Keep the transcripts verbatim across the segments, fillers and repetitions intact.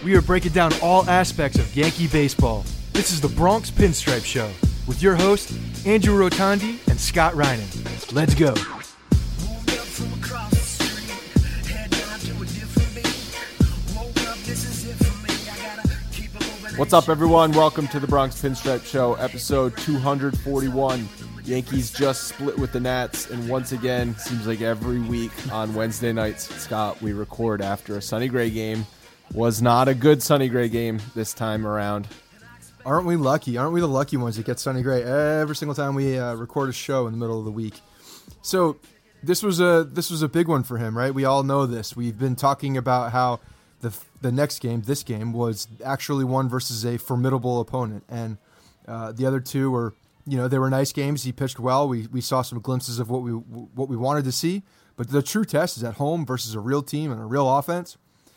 We are breaking down all aspects of Yankee baseball. This is the Bronx Pinstripe Show with your hosts, Andrew Rotondi and Scott Reinen. Let's go. What's up, everyone? Welcome to the Bronx Pinstripe Show, episode two forty-one. Yankees just split with the Nats, and once again, seems like every week on Wednesday nights, Scott, we record after a Sonny Gray game. Was not a good Sonny Gray game this time around. Aren't we lucky? Aren't we the lucky ones that get Sonny Gray every single time we uh, record a show in the middle of the week? So this was a this was a big one for him, right? We all know this. We've been talking about how the the next game, this game, was actually one versus a formidable opponent, and uh, the other two were, you know, they were nice games. He pitched well. We we saw some glimpses of what we what we wanted to see, but the true test is at home versus a real team and a real offense.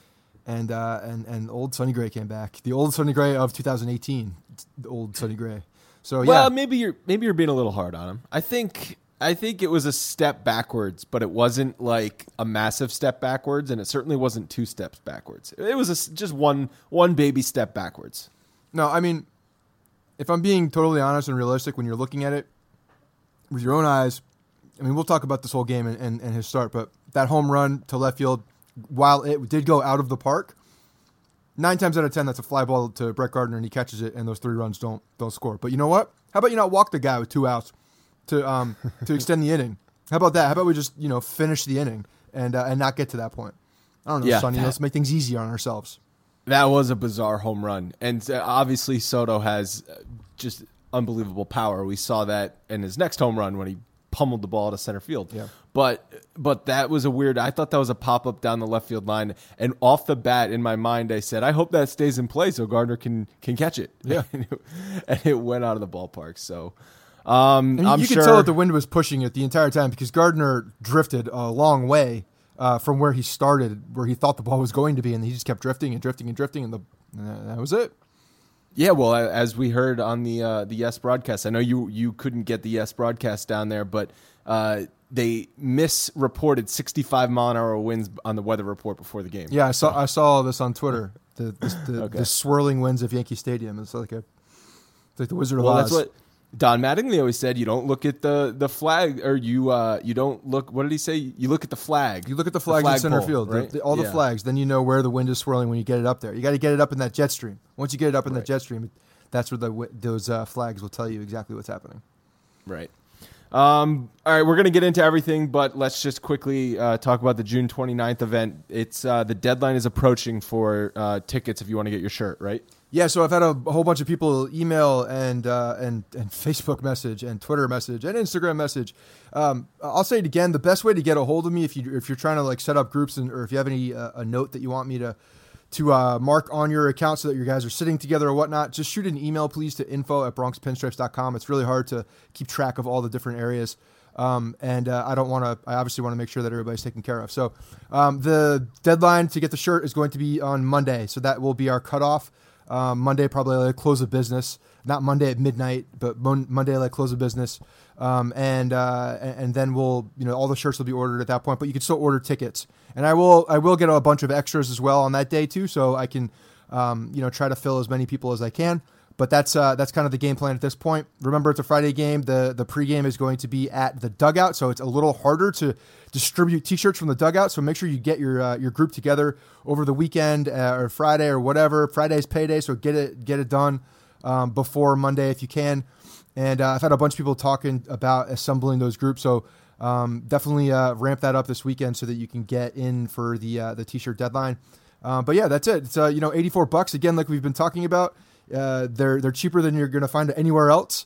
And uh, and and old Sonny Gray came back. The old Sonny Gray of two thousand eighteen. The old Sonny Gray. So yeah. Well, maybe you're maybe you're being a little hard on him. I think I think it was a step backwards, but it wasn't like a massive step backwards, and it certainly wasn't two steps backwards. It was a, just one one baby step backwards. No, I mean, if I'm being totally honest and realistic, when you're looking at it with your own eyes, I mean, we'll talk about this whole game and, and, and his start, but that home run to left field, while it did go out of the park, nine times out of ten, that's a fly ball to Brett Gardner, and he catches it, and those three runs don't don't score. But you know what? How about you not walk the guy with two outs to um to extend the inning? How about that? How about we just, you know, finish the inning and uh, and not get to that point? I don't know, yeah, Sonny. that, Let's make things easier on ourselves. That was a bizarre home run, and uh, obviously Soto has just unbelievable power. We saw that in his next home run when he pummeled the ball to center field. Yeah. But but that was a weird, I thought that was a pop-up down the left field line, and off the bat in my mind I said, I hope that stays in play so Gardner can can catch it. Yeah. and, it and it went out of the ballpark. So um, and I'm you sure could tell that the wind was pushing it the entire time because Gardner drifted a long way uh, from where he started, where he thought the ball was going to be, and he just kept drifting and drifting and drifting, and, the, and that was it. Yeah, well, as we heard on the uh, the Yes broadcast, I know you you couldn't get the Yes broadcast down there, but uh, they misreported sixty-five mile an hour winds on the weather report before the game. Yeah, I saw I saw all this on Twitter. The the, the, Okay. the swirling winds of Yankee Stadium. It's like a it's like the Wizard of Well, Oz. that's what Don Mattingly always said. You don't look at the, the flag, or you uh, you don't look. What did he say? You look at the flag. You look at the flags the in center flagpole, field, the- right? the- all the Yeah. flags. Then you know where the wind is swirling when you get it up there. You got to get it up in that jet stream. Once you get it up in Right. that jet stream, that's where the wi- those uh, flags will tell you exactly what's happening. Right. Um, all right, we're going to get into everything, but let's just quickly uh, talk about the June twenty-ninth event. It's uh, the deadline is approaching for uh, tickets if you want to get your shirt, right? Yeah, so I've had a, a whole bunch of people email and uh, and and Facebook message and Twitter message and Instagram message. Um, I'll say it again: the best way to get a hold of me if you if you're trying to like set up groups and or if you have any uh, a note that you want me to to uh, mark on your account so that your guys are sitting together or whatnot, just shoot an email please to info at bronx pinstripes dot com. It's really hard to keep track of all the different areas. Um, and uh, I don't want to. I obviously want to make sure that everybody's taken care of. So um, the deadline to get the shirt is going to be on Monday, so that will be our cutoff. Um, Monday, probably like close of business. Not Monday at midnight, but mon- Monday like close of business. Um, and uh, and and then we'll, you know, all the shirts will be ordered at that point. But you can still order tickets, and I will I will get a bunch of extras as well on that day too, so I can um, you know try to fill as many people as I can. But that's uh, that's kind of the game plan at this point. Remember, it's a Friday game. The the pregame is going to be at the dugout, so it's a little harder to distribute T-shirts from the dugout. So make sure you get your uh, your group together over the weekend uh, or Friday or whatever. Friday's payday, so get it get it done um, before Monday if you can. And uh, I've had a bunch of people talking about assembling those groups, so um, definitely uh, ramp that up this weekend so that you can get in for the uh, the T-shirt deadline. Uh, but yeah, that's it. It's uh, you know eighty-four bucks again, like we've been talking about. Uh, they're they're cheaper than you're going to find anywhere else,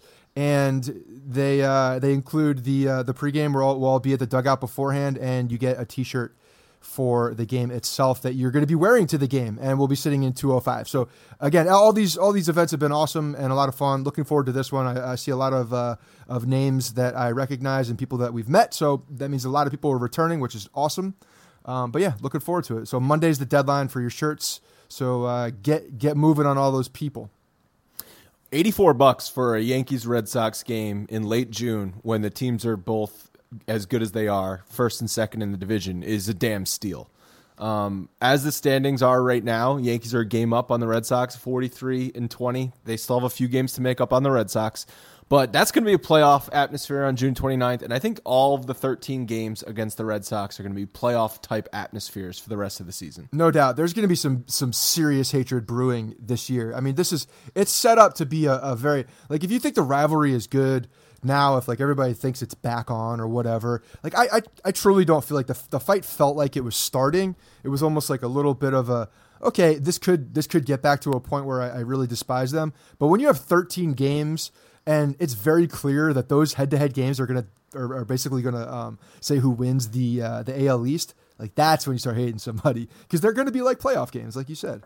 and they uh, they include the uh, the pregame. We'll all, we'll all be at the dugout beforehand, and you get a T-shirt for the game itself that you're going to be wearing to the game, and we'll be sitting in two oh five. So again, all these all these events have been awesome and a lot of fun. Looking forward to this one. I, I see a lot of uh, of names that I recognize and people that we've met, so that means a lot of people are returning, which is awesome. Um, but yeah, looking forward to it. So Monday's the deadline for your shirts. So uh, get get moving on all those people. eighty-four bucks for a Yankees Red Sox game in late June when the teams are both as good as they are, first and second in the division, is a damn steal. Um, as the standings are right now, Yankees are a game up on the Red Sox, forty-three and twenty. They still have a few games to make up on the Red Sox. But that's going to be a playoff atmosphere on June twenty-ninth, and I think all of the thirteen games against the Red Sox are going to be playoff-type atmospheres for the rest of the season. No doubt. There's going to be some some serious hatred brewing this year. I mean, this is it's set up to be a, a very, like, if you think the rivalry is good now, if, like, everybody thinks it's back on or whatever, like, I I, I truly don't feel like the the fight felt like it was starting. It was almost like a little bit of a, okay, this could this could get back to a point where I, I really despise them. But when you have thirteen games, and it's very clear that those head-to-head games are gonna are, are basically gonna um, say who wins the uh, the A L East. Like, that's when you start hating somebody, because they're gonna be like playoff games, like you said.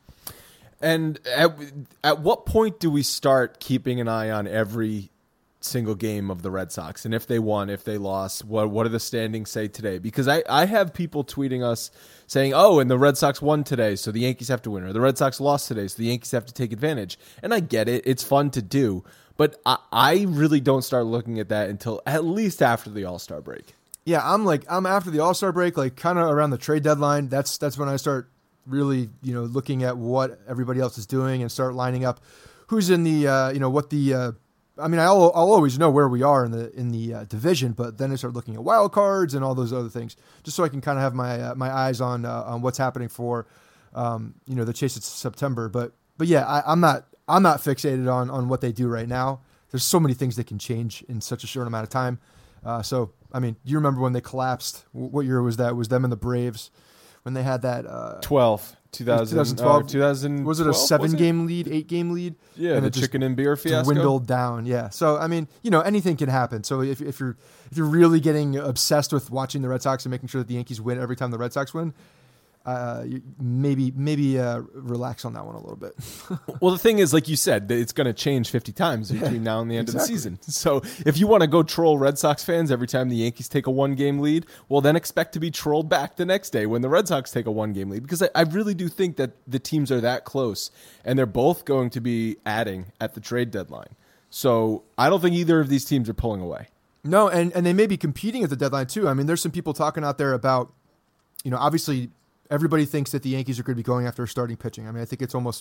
And at at what point do we start keeping an eye on every single game of the Red Sox, and if they won, if they lost, what what do the standings say today? Because I I have people tweeting us saying, oh, and the Red Sox won today, so the Yankees have to win, or the Red Sox lost today, so the Yankees have to take advantage. And I get it; it's fun to do. But I, I really don't start looking at that until at least after the All-Star break. Yeah, I'm like I'm after the All-Star break, like kind of around the trade deadline. That's that's when I start really, you know, looking at what everybody else is doing and start lining up who's in the, uh, you know, what the. Uh, I mean, I'll I'll always know where we are in the in the uh, division, but then I start looking at wild cards and all those other things, just so I can kind of have my uh, my eyes on uh, on what's happening for, um, you know, the chase to September. But but yeah, I, I'm not. I'm not fixated on, on what they do right now. There's so many things that can change in such a short amount of time. Uh, so, I mean, you remember when they collapsed? What year was that? It was them and the Braves when they had that? Uh, twelve. twenty twelve. Uh, two thousand was it a seven-game lead, eight-game lead? Yeah, and the chicken and beer fiasco. Dwindled down, yeah. So, I mean, you know, anything can happen. So if, if you're if you're really getting obsessed with watching the Red Sox and making sure that the Yankees win every time the Red Sox win, Uh, maybe maybe uh, relax on that one a little bit. Well, the thing is, like you said, it's going to change fifty times between yeah, now and the end exactly. of the season. So if you want to go troll Red Sox fans every time the Yankees take a one-game lead, well, then expect to be trolled back the next day when the Red Sox take a one-game lead. Because I, I really do think that the teams are that close, and they're both going to be adding at the trade deadline. So I don't think either of these teams are pulling away. No, and, and they may be competing at the deadline, too. I mean, there's some people talking out there about, you know, obviously – everybody thinks that the Yankees are going to be going after starting pitching. I mean, I think it's almost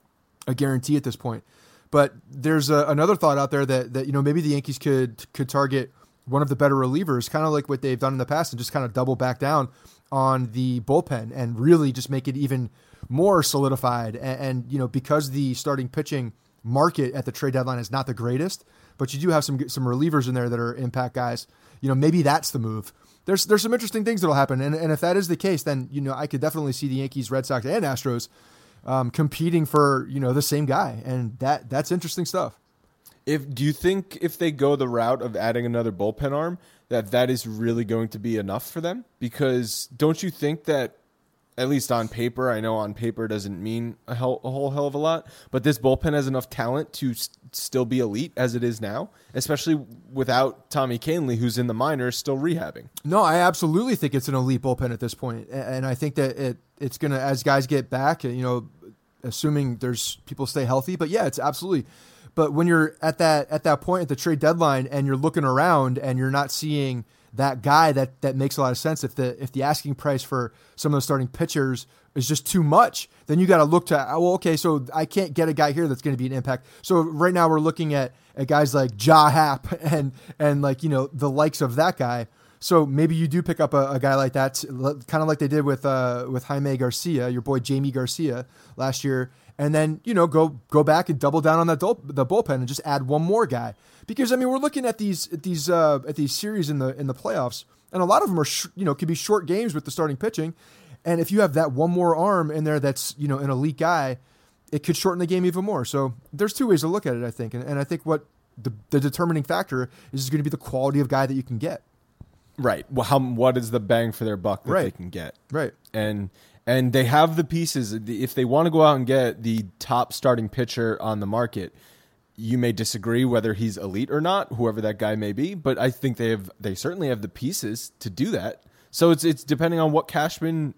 a guarantee at this point. But there's a, another thought out there that, that, you know, maybe the Yankees could could target one of the better relievers, kind of like what they've done in the past, and just kind of double back down on the bullpen and really just make it even more solidified. And, and you know, because the starting pitching market at the trade deadline is not the greatest, but you do have some some relievers in there that are impact guys, you know, maybe that's the move. There's there's some interesting things that'll happen, and and if that is the case, then you know I could definitely see the Yankees, Red Sox, and Astros um, competing for you know the same guy, and that that's interesting stuff. If do you think if they go the route of adding another bullpen arm, that that is really going to be enough for them? Because don't you think that, at least on paper, I know on paper doesn't mean a, hell, a whole hell of a lot, but this bullpen has enough talent to st- still be elite as it is now, especially without Tommy Kahnle, who's in the minors, still rehabbing. No, I absolutely think it's an elite bullpen at this point, and I think that it it's going to, as guys get back, you know, assuming there's people stay healthy, but yeah, it's absolutely. But when you're at that at that point at the trade deadline and you're looking around and you're not seeing that guy, that that makes a lot of sense. If the if the asking price for some of the starting pitchers is just too much, then you got to look to, well, okay, so I can't get a guy here that's going to be an impact. So right now we're looking at, at guys like Ja Happ and and like, you know, the likes of that guy. So maybe you do pick up a, a guy like that, kind of like they did with uh, with Jaime Garcia, your boy Jamie Garcia last year, and then, you know, go go back and double down on that dul- the bullpen and just add one more guy. Because I mean, we're looking at these at these uh, at these series in the in the playoffs, and a lot of them are sh- you know could be short games with the starting pitching, and if you have that one more arm in there that's you know an elite guy, it could shorten the game even more. So there's two ways to look at it, I think, and, and I think what the the determining factor is going to be the quality of guy that you can get. Right. Well, how what is the bang for their buck that right. they can get? Right. And and they have the pieces. If they want to go out and get the top starting pitcher on the market, you may disagree whether he's elite or not, whoever that guy may be, but I think they have they certainly have the pieces to do that. So it's it's depending on what Cashman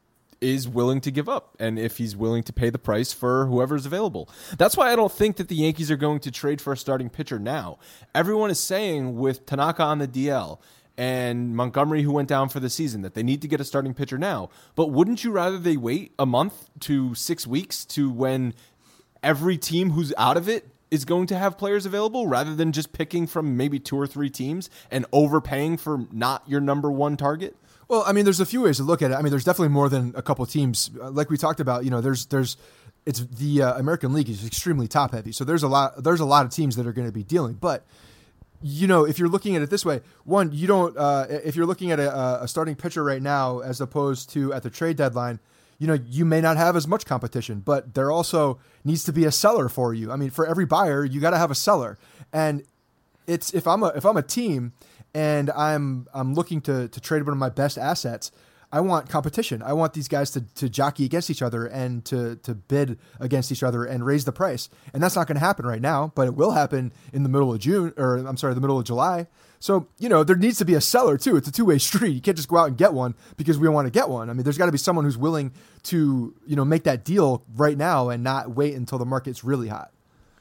is willing to give up and if he's willing to pay the price for whoever's available. That's why I don't think that the Yankees are going to trade for a starting pitcher now. Everyone is saying with Tanaka on the D L and Montgomery, who went down for the season, that they need to get a starting pitcher now. But wouldn't you rather they wait a month to six weeks to when every team who's out of it is going to have players available, rather than just picking from maybe two or three teams and overpaying for not your number one target? Well, I mean, there's a few ways to look at it. I mean, there's definitely more than a couple teams. Like we talked about, you know, there's there's it's the uh, American League is extremely top heavy. So there's a lot there's a lot of teams that are going to be dealing. But, you know, if you're looking at it this way, one, you don't uh, if you're looking at a, a starting pitcher right now as opposed to at the trade deadline, you know, you may not have as much competition, but there also needs to be a seller for you. I mean, for every buyer, you got to have a seller. And it's if I'm a if I'm a team and I'm I'm looking to to trade one of my best assets, I want competition. I want these guys to, to jockey against each other and to to bid against each other and raise the price. And that's not going to happen right now, but it will happen in the middle of June, or I'm sorry, the middle of July. So, you know, there needs to be a seller too. It's a two-way street. You can't just go out and get one because we want to get one. I mean, there's got to be someone who's willing to, you know, make that deal right now and not wait until the market's really hot.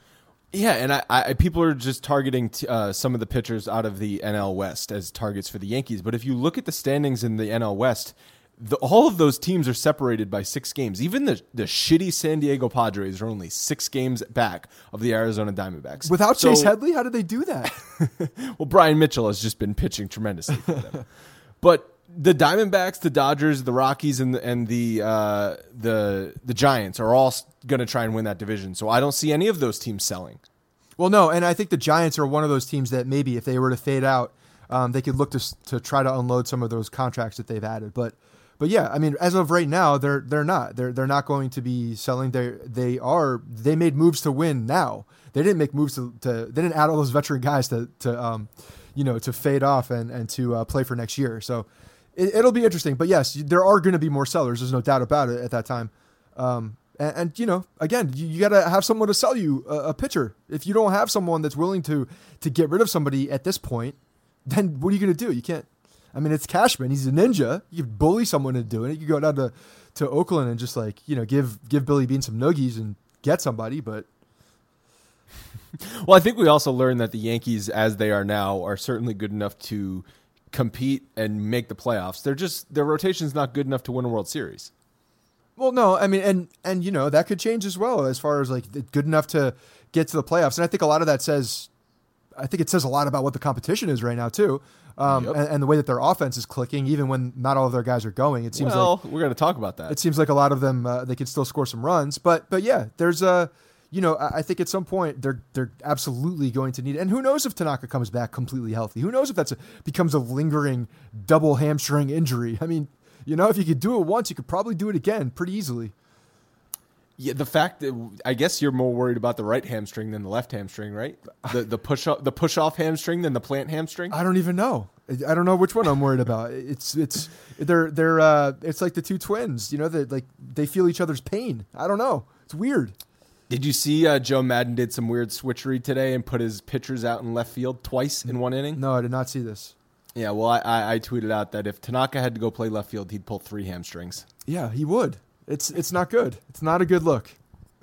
Yeah, and I, I people are just targeting t- uh, some of the pitchers out of the N L West as targets for the Yankees. But if you look at the standings in the N L West, the, all of those teams are separated by six games. Even the, the shitty San Diego Padres are only six games back of the Arizona Diamondbacks. Without so, Chase Headley, how did they do that? Well, Brian Mitchell has just been pitching tremendously for them. But the Diamondbacks, the Dodgers, the Rockies, and the and the uh, the the Giants are all going to try and win that division. So I don't see any of those teams selling. Well, no, and I think the Giants are one of those teams that maybe if they were to fade out, um, they could look to to try to unload some of those contracts that they've added. But but yeah, I mean, as of right now, they're they're not they're they're not going to be selling. They they are they made moves to win now. They didn't make moves to, to they didn't add all those veteran guys to to um you know to fade off and and to uh, play for next year. So it, it'll be interesting. But yes, there are going to be more sellers. There's no doubt about it at that time. Um, and, and you know, again, you, you got to have someone to sell you a, a pitcher. If you don't have someone that's willing to to get rid of somebody at this point, then what are you going to do? You can't. I mean, it's Cashman. He's a ninja. You can bully someone into doing it. You go down to, to Oakland and just like you know give give Billy Beane some noogies and get somebody, but. Well, I think we also learned that the Yankees, as they are now, are certainly good enough to compete and make the playoffs. They're just their rotation's not good enough to win a World Series. Well, no, I mean, and and you know that could change as well as far as like good enough to get to the playoffs. And I think a lot of that says, I think it says a lot about what the competition is right now too, um, yep. and, and the way that their offense is clicking, even when not all of their guys are going. It seems well, like we're going to talk about that. It seems like a lot of them uh, they can still score some runs, but but yeah, there's a. You know, I think at some point they're they're absolutely going to need, and who knows if Tanaka comes back completely healthy? Who knows if that's a, becomes a lingering double hamstring injury? I mean, you know, if you could do it once, you could probably do it again pretty easily. Yeah, the fact that I guess you're more worried about the right hamstring than the left hamstring, right? The the push up, the push off hamstring than the plant hamstring. I don't even know. I don't know which one I'm worried about. It's it's they're they're uh, it's like the two twins. You know, that like they feel each other's pain. I don't know. It's weird. Did you see uh, Joe Madden did some weird switchery today and put his pitchers out in left field twice in one inning? No, I did not see this. Yeah, well, I, I, I tweeted out that if Tanaka had to go play left field, he'd pull three hamstrings. Yeah, he would. It's it's not good. It's not a good look.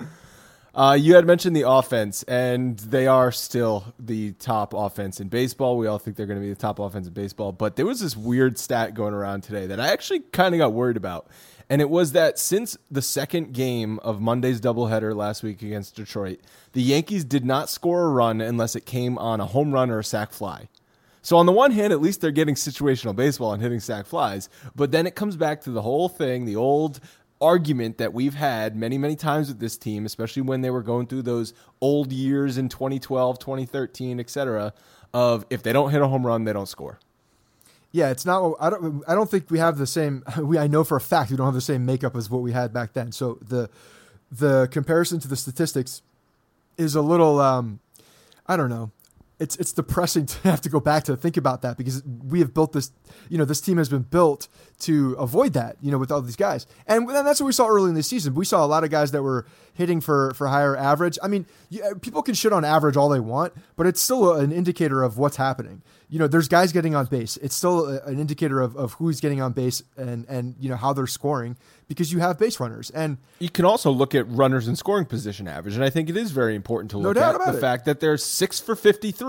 Uh, you had mentioned the offense, and they are still the top offense in baseball. We all think they're going to be the top offense in baseball, but there was this weird stat going around today that I actually kind of got worried about. And it was that since the second game of Monday's doubleheader last week against Detroit, the Yankees did not score a run unless it came on a home run or a sac fly. So on the one hand, at least they're getting situational baseball and hitting sac flies. But then it comes back to the whole thing, the old argument that we've had many, many times with this team, especially when they were going through those old years in twenty twelve, twenty thirteen, et cetera, of if they don't hit a home run, they don't score. Yeah, it's not. I don't. I don't think we have the same. We I know for a fact we don't have the same makeup as what we had back then. So the the comparison to the statistics is a little. Um, I don't know. It's it's depressing to have to go back to think about that because we have built this. You know, this team has been built to avoid that. You know, with all these guys, and that's what we saw early in the season. We saw a lot of guys that were hitting for for higher average. I mean, yeah, people can shit on average all they want, but it's still an indicator of what's happening. You know, there's guys getting on base. It's still a, an indicator of, of who's getting on base and, and, you know, how they're scoring because you have base runners. And you can also look at runners in scoring position average. And I think it is very important to look no doubt at about the it. fact that they're six for fifty-three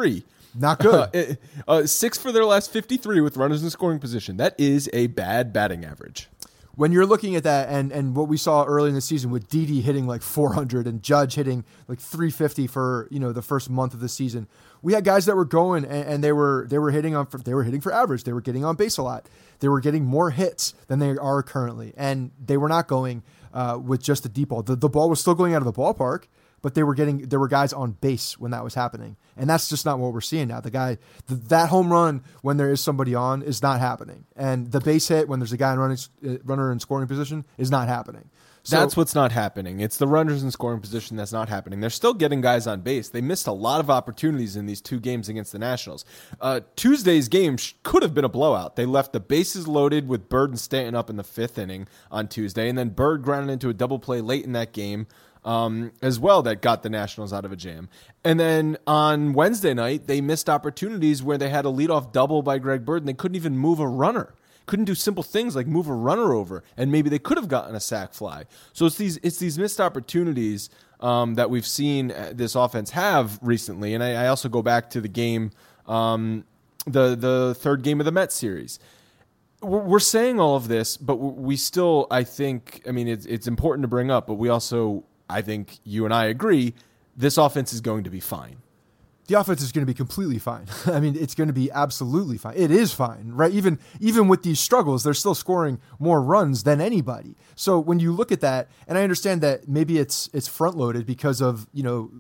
Not good. Uh, it- uh, six for their last fifty-three with runners in scoring position. That is a bad batting average. When you're looking at that and, and what we saw early in the season with Didi hitting like four hundred and Judge hitting like three fifty for, you know, the first month of the season, we had guys that were going and, and they were they were hitting on for, they were hitting for average. They were getting on base a lot. They were getting more hits than they are currently, and they were not going uh, with just the deep ball. The, the ball was still going out of the ballpark, but they were getting there were guys on base when that was happening, and that's just not what we're seeing now. The guy the, that home run when there is somebody on is not happening, and the base hit when there's a guy in running uh, runner in scoring position is not happening. So, That's what's not happening. It's the runners in scoring position that's not happening. They're still getting guys on base. They missed a lot of opportunities in these two games against the Nationals. Uh, Tuesday's game sh- could have been a blowout. They left the bases loaded with Bird and Stanton up in the fifth inning on Tuesday, and then Bird grounded into a double play late in that game um, as well that got the Nationals out of a jam. And then on Wednesday night, they missed opportunities where they had a leadoff double by Greg Bird, and they couldn't even move a runner. Couldn't do simple things like move a runner over, and maybe they could have gotten a sac fly. So it's these it's these missed opportunities um, that we've seen this offense have recently. And I, I also go back to the game, um, the the third game of the Mets series. We're, we're saying all of this, but we still, I think, I mean, it's it's important to bring up, but we also, I think you and I agree, this offense is going to be fine. The offense is going to be completely fine. I mean, it's going to be absolutely fine. It is fine, right? Even even with these struggles, they're still scoring more runs than anybody. So when you look at that, and I understand that maybe it's it's front loaded because of, you know,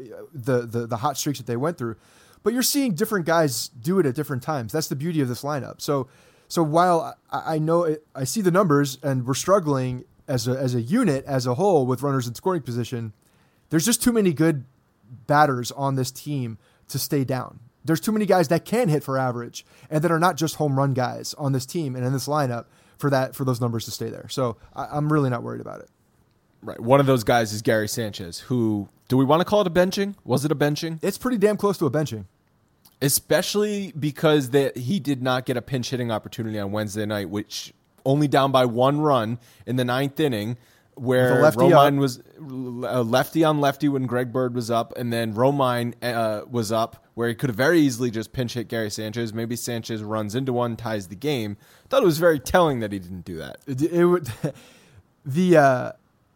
the the the hot streaks that they went through, but you're seeing different guys do it at different times. That's the beauty of this lineup. So so while I, I know it, I see the numbers and we're struggling as a as a unit as a whole with runners in scoring position, there's just too many good batters on this team to stay down. There's too many guys that can hit for average and that are not just home run guys on this team and in this lineup for that, for those numbers to stay there. So I, I'm really not worried about it. Right. One of those guys is Gary Sanchez, who, do we want to call it a benching? Was it a benching? It's pretty damn close to a benching. Especially because that he did not get a pinch hitting opportunity on Wednesday night, which only down by one run in the ninth inning, where Romine was uh, lefty on lefty when Greg Bird was up, and then Romine uh, was up, where he could have very easily just pinch hit Gary Sanchez. Maybe Sanchez runs into one, ties the game. Thought it was very telling that he didn't do that. It, it would the uh,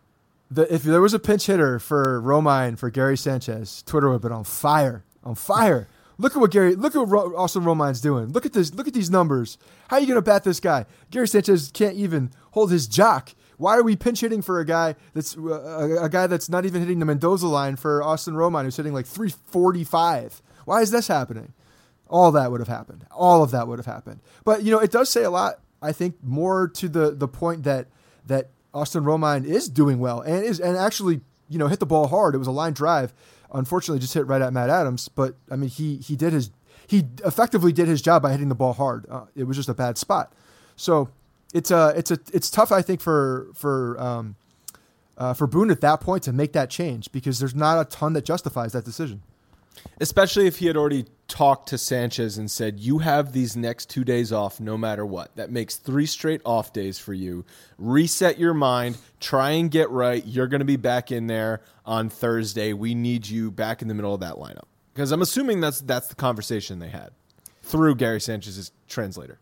the if there was a pinch hitter for Romine for Gary Sanchez, Twitter would have been on fire, on fire. Look at what Gary, look at what Ro- Austin Romine's doing. Look at this, look at these numbers. How are you going to bat this guy? Gary Sanchez can't even hold his jock. Why are we pinch hitting for a guy that's uh, a, a guy that's not even hitting the Mendoza line for Austin Romine, who's hitting like three forty-five? Why is this happening? All that would have happened. All of that would have happened. But, you know, it does say a lot, I think, more to the the point that that Austin Romine is doing well and is and actually, you know, hit the ball hard. It was a line drive. Unfortunately, just hit right at Matt Adams. But, I mean, he he did his he effectively did his job by hitting the ball hard. Uh, it was just a bad spot. So It's a it's a it's tough, I think, for for um, uh, for Boone at that point to make that change because there's not a ton that justifies that decision. Especially if he had already talked to Sanchez and said, "You have these next two days off, no matter what. That makes three straight off days for you. Reset your mind. Try and get right. You're going to be back in there on Thursday. We need you back in the middle of that lineup." Because I'm assuming that's that's the conversation they had through Gary Sanchez's translator.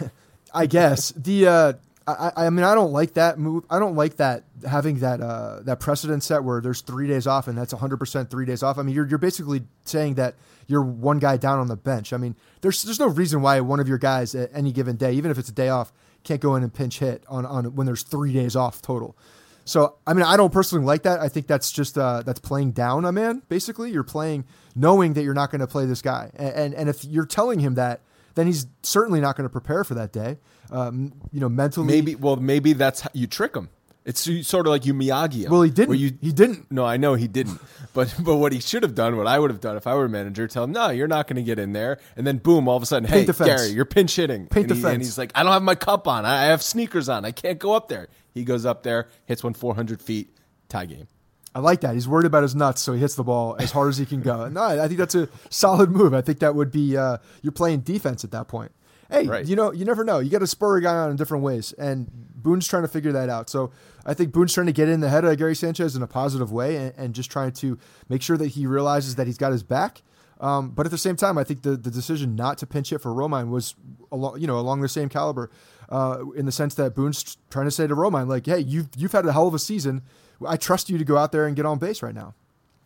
I guess the uh, I, I mean I don't like that move. I don't like that having that uh, that precedent set where there's three days off and that's one hundred percent three days off. I mean you're you're basically saying that you're one guy down on the bench. I mean there's there's no reason why one of your guys at any given day, even if it's a day off, can't go in and pinch hit on, on when there's three days off total. So I mean I don't personally like that. I think that's just uh, that's playing down a man. Basically you're playing knowing that you're not going to play this guy, and, and and if you're telling him that, then he's certainly not going to prepare for that day. Um, you know, mentally. Maybe, well, maybe that's how you trick him. It's sort of like you Miyagi him. Well, he didn't. You, he didn't. No, I know he didn't. But but what he should have done, what I would have done if I were a manager, tell him, no, you're not going to get in there. And then boom, all of a sudden, Paint hey, the fence. Gary, you're pinch hitting. Paint and the he, fence. And he's like, I don't have my cup on. I have sneakers on. I can't go up there. He goes up there, hits one four hundred feet, tie game. I like that. He's worried about his nuts, so he hits the ball as hard as he can go. No, I think that's a solid move. I think that would be uh, you're playing defense at that point. Hey, right. you know, you never know. You got to spur a guy on in different ways, and Boone's trying to figure that out. So I think Boone's trying to get in the head of Gary Sanchez in a positive way and, and just trying to make sure that he realizes that he's got his back. Um, but at the same time, I think the, the decision not to pinch hit for Romine was along, you know, along the same caliber, uh, in the sense that Boone's trying to say to Romine, like, hey, you've, you've had a hell of a season. I trust you to go out there and get on base right now.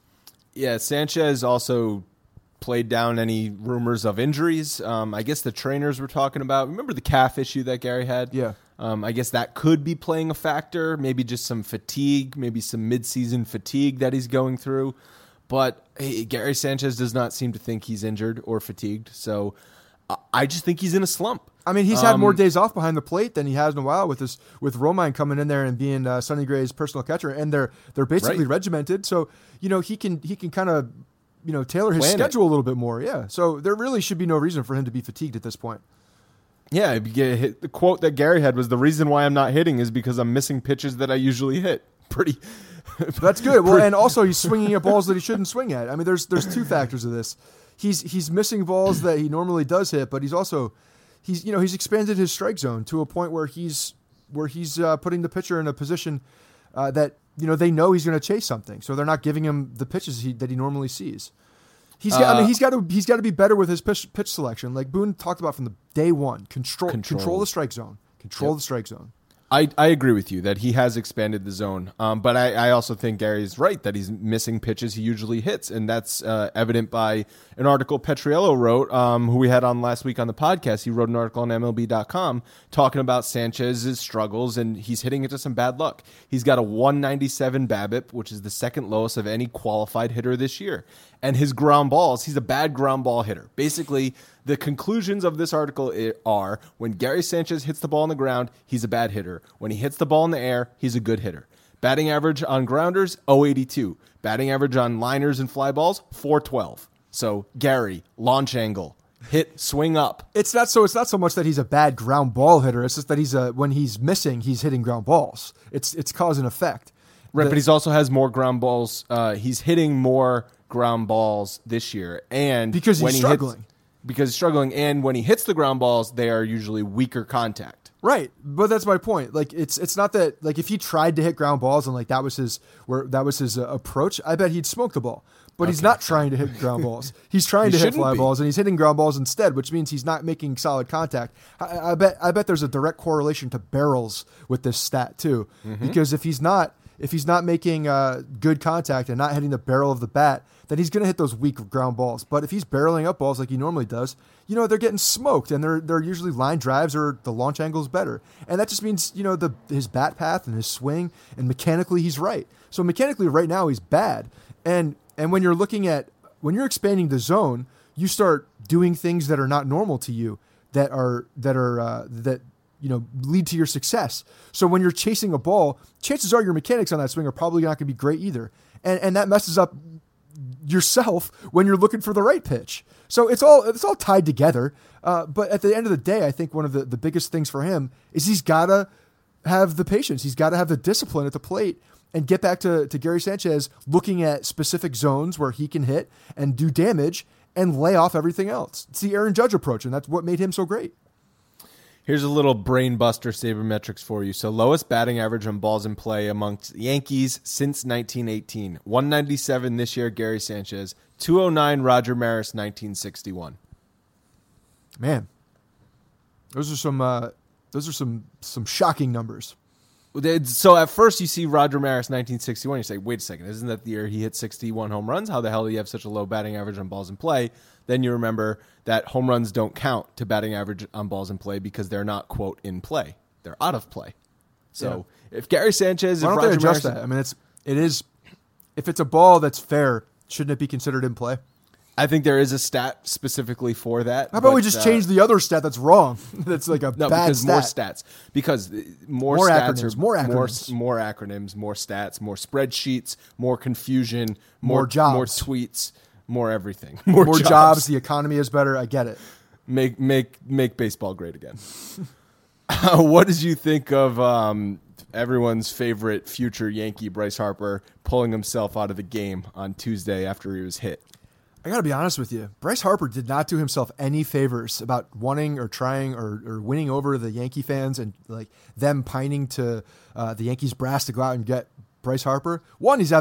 Yeah, Sanchez also played down any rumors of injuries. Um, I guess the trainers were talking about, remember the calf issue that Gary had? Yeah. Um, I guess that could be playing a factor, maybe just some fatigue, maybe some midseason fatigue that he's going through. But hey, Gary Sanchez does not seem to think he's injured or fatigued. So I just think he's in a slump. I mean, he's um, had more days off behind the plate than he has in a while with this, with Romine coming in there and being uh, Sonny Gray's personal catcher, and they're they're basically right. regimented. So you know he can he can kind of you know tailor his Plan schedule it. a little bit more. Yeah. So there really should be no reason for him to be fatigued at this point. Yeah, if you get hit, the quote that Gary had was, the reason why I'm not hitting is because I'm missing pitches that I usually hit. Pretty. That's good. Well, and also he's swinging at balls that he shouldn't swing at. I mean, there's there's two factors of this. He's he's missing balls that he normally does hit, but he's also he's you know he's expanded his strike zone to a point where he's where he's uh, putting the pitcher in a position uh, that you know they know he's going to chase something, so they're not giving him the pitches he, that he normally sees. He's got, uh, I mean, he's got to he's got to be better with his pitch, pitch selection, like Boone talked about from the day one. Control control, control the strike zone. Control yep. the strike zone. I, I agree with you that he has expanded the zone, um, but I, I also think Gary's right that he's missing pitches he usually hits, and that's uh, evident by an article Petriello wrote, um, who we had on last week on the podcast. He wrote an article on M L B dot com talking about Sanchez's struggles, and he's hitting into some bad luck. He's got a one ninety-seven BABIP, which is the second lowest of any qualified hitter this year, and his ground balls, he's a bad ground ball hitter. Basically, the conclusions of this article are, when Gary Sanchez hits the ball on the ground, he's a bad hitter. When he hits the ball in the air, he's a good hitter. Batting average on grounders, oh eighty-two. Batting average on liners and fly balls, four twelve. So, Gary, launch angle, hit, swing up. It's not so. It's not so much that he's a bad ground ball hitter. It's just that he's a when he's missing, he's hitting ground balls. It's it's cause and effect. Right, the, but he also has more ground balls. Uh, he's hitting more ground balls this year, and because he's when he struggling. Hits, because he's struggling, and when he hits the ground balls, they are usually weaker contact. Right, but that's my point. Like it's it's not that like if he tried to hit ground balls and like that was his where that was his uh, approach, I bet he'd smoke the ball. But okay. he's not trying to hit ground balls. He's trying he to hit fly be. balls, and he's hitting ground balls instead, which means he's not making solid contact. I, I bet I bet there's a direct correlation to barrels with this stat too, mm-hmm. because if he's not if he's not making uh, good contact and not hitting the barrel of the bat, then he's going to hit those weak ground balls. But if he's barreling up balls like he normally does, you know, they're getting smoked, and they're they're usually line drives or the launch angle is better. And that just means, you know, the his bat path and his swing, and mechanically he's right. So mechanically right now he's bad. And and when you're looking at, when you're expanding the zone, you start doing things that are not normal to you, that are, that are, uh, that, you know, lead to your success. So when you're chasing a ball, chances are your mechanics on that swing are probably not going to be great either. And and that messes up yourself when you're looking for the right pitch. So it's all it's all tied together. Uh, but at the end of the day, I think one of the, the biggest things for him is he's got to have the patience. He's got to have the discipline at the plate and get back to, to Gary Sanchez looking at specific zones where he can hit and do damage and lay off everything else. It's the Aaron Judge approach, and that's what made him so great. Here's a little brain buster sabermetrics for you. So lowest batting average on balls in play amongst Yankees since nineteen eighteen. one ninety-seven this year, Gary Sanchez. two oh nine, Roger Maris, nineteen sixty-one. Man, those are some uh, those are some some shocking numbers. So at first you see Roger Maris, nineteen sixty-one. You say, wait a second, isn't that the year he hit sixty-one home runs? How the hell do you have such a low batting average on balls in play? Then you remember that home runs don't count to batting average on balls in play because they're not, quote, in play. They're out of play. So yeah. if Gary Sanchez, why if don't Roger they adjust Maris, that? I mean, it's it is if it's a ball that's fair, shouldn't it be considered in play? I think there is a stat specifically for that. How about but, we just uh, change the other stat that's wrong? That's like a no, bad because stat. more stats. Because more, more stats acronyms, are more acronyms. More, more acronyms, more stats, more spreadsheets, more confusion, more, more jobs, more tweets, more everything, more, more jobs. jobs. The economy is better. I get it. Make make make baseball great again. What did you think of um, everyone's favorite future Yankee, Bryce Harper, pulling himself out of the game on Tuesday after he was hit? I got to be honest with you. Bryce Harper did not do himself any favors about wanting or trying or, or winning over the Yankee fans and like them pining to uh, the Yankees brass to go out and get Bryce Harper. One, he's having a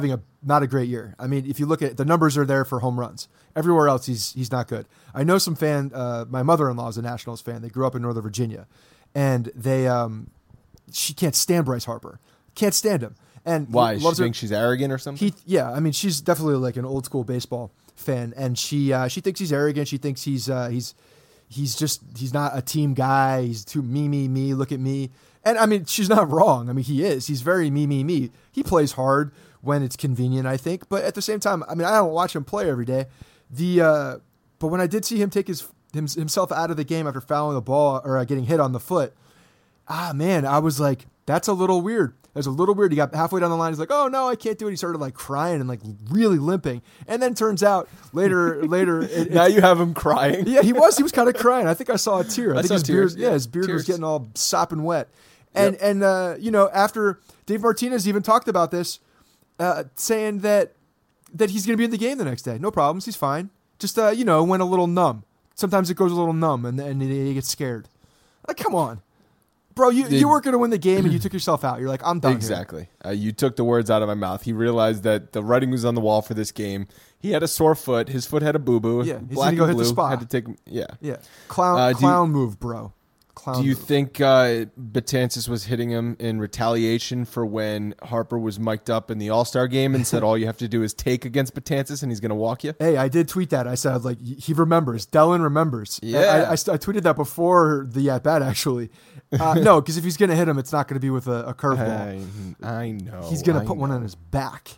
not a great year. I mean, if you look at the numbers are there for home runs. Everywhere else, he's he's not good. I know some fan. Uh, my mother-in-law is a Nationals fan. They grew up in Northern Virginia, and they um, she can't stand Bryce Harper. Can't stand him. And why? Loves She her. thinks she's arrogant or something? He, yeah, I mean, she's definitely like an old school baseball fan, and she uh, she thinks he's arrogant. She thinks he's uh, he's he's just he's not a team guy. He's too me me me. Look at me. And I mean, she's not wrong. I mean, he is. He's very me me me. He plays hard when it's convenient, I think. But at the same time, I mean, I don't watch him play every day. The uh, but when I did see him take his him, himself out of the game after fouling the ball or uh, getting hit on the foot, ah man, I was like, that's a little weird. It was a little weird. He got halfway down the line. He's like, "Oh no, I can't do it." He started like crying and like really limping. And then turns out later, later, it, now you have him crying. Yeah, he was. He was kind of crying. I think I saw a tear. I, I think saw his tears. beard. Yeah, his beard Tears. was getting all sopping wet. And Yep. and uh, you know, after Dave Martinez even talked about this, uh, saying that that he's going to be in the game the next day. No problems. He's fine. Just uh, you know, went a little numb. Sometimes it goes a little numb, and and he gets scared. Like, come on. Bro, you, Did- you weren't going to win the game, and you took yourself out. You're like, I'm done here. Exactly. Uh, you took the words out of my mouth. He realized that the writing was on the wall for this game. He had a sore foot. His foot had a boo-boo. Yeah, he's black gonna go and hit the blue. spa. Had to take. Yeah. Yeah, clown Uh, do you- clown move, bro. Clown Do you move. think uh, Betances was hitting him in retaliation for when Harper was mic'd up in the All-Star game and said all you have to do is take against Betances and he's going to walk you? Hey, I did tweet that. I said, like, he remembers. Dellin remembers. Yeah. I, I, I tweeted that before the at-bat, actually. Uh, no, because if he's going to hit him, it's not going to be with a, a curveball. I, I know. He's going I to put one know. on his back.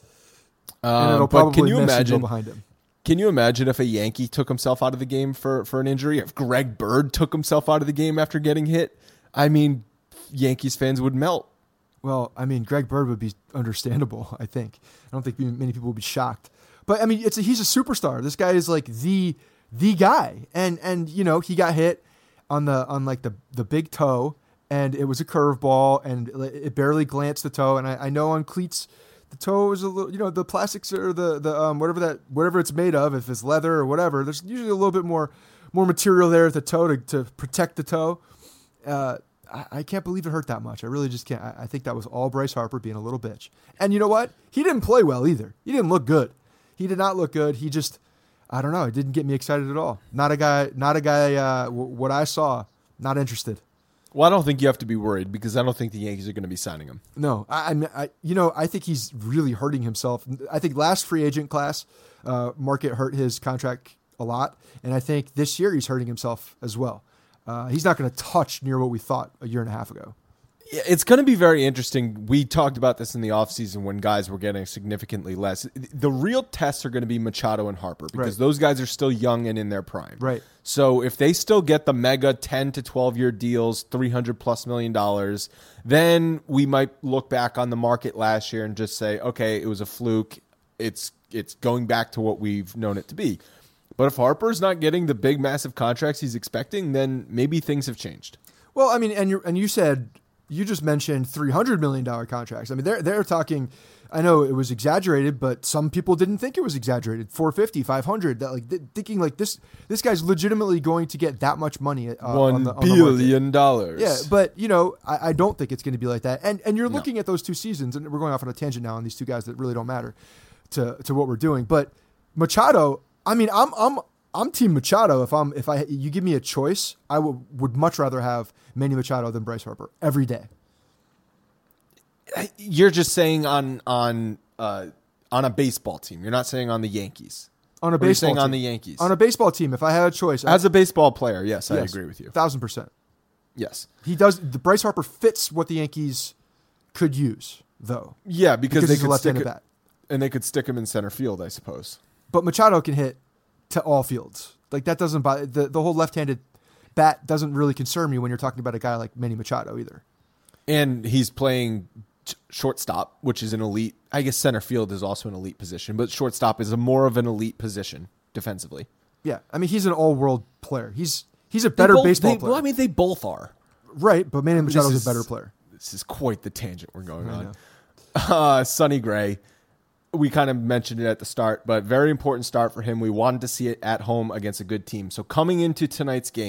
Um, and it'll but probably can you miss and go imagine? behind him. Can you imagine if a Yankee took himself out of the game for, for an injury? If Greg Bird took himself out of the game after getting hit? I mean, Yankees fans would melt. Well, I mean, Greg Bird would be understandable, I think. I don't think many people would be shocked. But, I mean, it's a, he's a superstar. This guy is, like, the the guy. And, and you know, he got hit on, the on like, the, the big toe, and it was a curveball, and it barely glanced the toe. And I, I know on cleats, the toe is a little, you know, the plastics or the, the um, whatever that whatever it's made of, if it's leather or whatever, there's usually a little bit more more material there at the toe to, to protect the toe. Uh, I, I can't believe it hurt that much. I really just can't. I, I think that was all Bryce Harper being a little bitch. And you know what? He didn't play well either. He didn't look good. He did not look good. He just, I don't know. It didn't get me excited at all. Not a guy. Not a guy. Uh, w- what I saw, not interested. Well, I don't think you have to be worried because I don't think the Yankees are going to be signing him. No, I, I, I, you know, I think he's really hurting himself. I think last free agent class, uh, market hurt his contract a lot, and I think this year he's hurting himself as well. Uh, he's not going to touch near what we thought a year and a half ago. Yeah, it's going to be very interesting. We talked about this in the offseason when guys were getting significantly less. The real tests are going to be Machado and Harper because Right. those guys are still young and in their prime. Right. So if they still get the mega ten to twelve year deals, three hundred plus million dollars, then we might look back on the market last year and just say, okay, it was a fluke. It's it's going back to what we've known it to be. But if Harper's not getting the big, massive contracts he's expecting, then maybe things have changed. Well, I mean, and you and you said you just mentioned three hundred million dollars contracts. I mean, they're they're talking. I know it was exaggerated, but some people didn't think it was exaggerated. four fifty, five hundred, that like th- thinking like this this guy's legitimately going to get that much money. Uh, One on the, on the market. billion dollars. Yeah, but you know, I, I don't think it's going to be like that. And and you're No. looking at those two seasons, and we're going off on a tangent now on these two guys that really don't matter to to what we're doing. But Machado, I mean, I'm I'm I'm Team Machado. If I'm if I you give me a choice, I would would much rather have Manny Machado than Bryce Harper every day. You're just saying on on uh, on a baseball team. You're not saying on the Yankees. On a Or you're baseball saying team. on the Yankees. On a baseball team, if I had a choice, As a baseball player, yes, I yes, agree with you. thousand percent. Yes. He does. The Bryce Harper fits what the Yankees could use, though, Yeah, because, because they he's a could stick left-handed it, bat. and they could stick him in center field, I suppose. But Machado can hit to all fields. Like that doesn't bother the the whole left-handed bat doesn't really concern me when you're talking about a guy like Manny Machado either. And he's playing sh- shortstop, which is an elite. I guess center field is also an elite position, but shortstop is a more of an elite position defensively. Yeah, I mean he's an all-world player. He's he's a better They both- baseball they- player, Well, I mean, they both are. right? But Manny This Machado's is- a better player. This is quite the tangent we're going I on. know. Uh, Sonny Gray, we kind of mentioned it at the start, but very important start for him. We wanted to see it at home against a good team. So coming into tonight's game,